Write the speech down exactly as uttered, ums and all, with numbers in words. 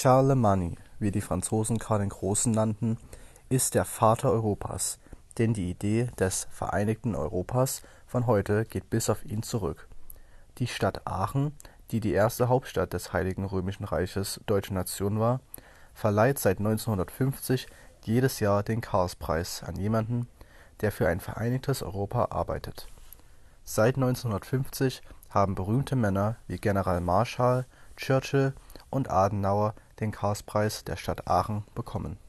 Charlemagne, wie die Franzosen Karl den Großen nannten, ist der Vater Europas, denn die Idee des vereinigten Europas von heute geht bis auf ihn zurück. Die Stadt Aachen, die die erste Hauptstadt des Heiligen Römischen Reiches Deutsche Nation war, verleiht seit neunzehnhundertfünfzig jedes Jahr den Karlspreis an jemanden, der für ein vereinigtes Europa arbeitet. Seit neunzehnhundertfünfzig haben berühmte Männer wie General Marshall, Churchill und Adenauer den Karlspreis der Stadt Aachen bekommen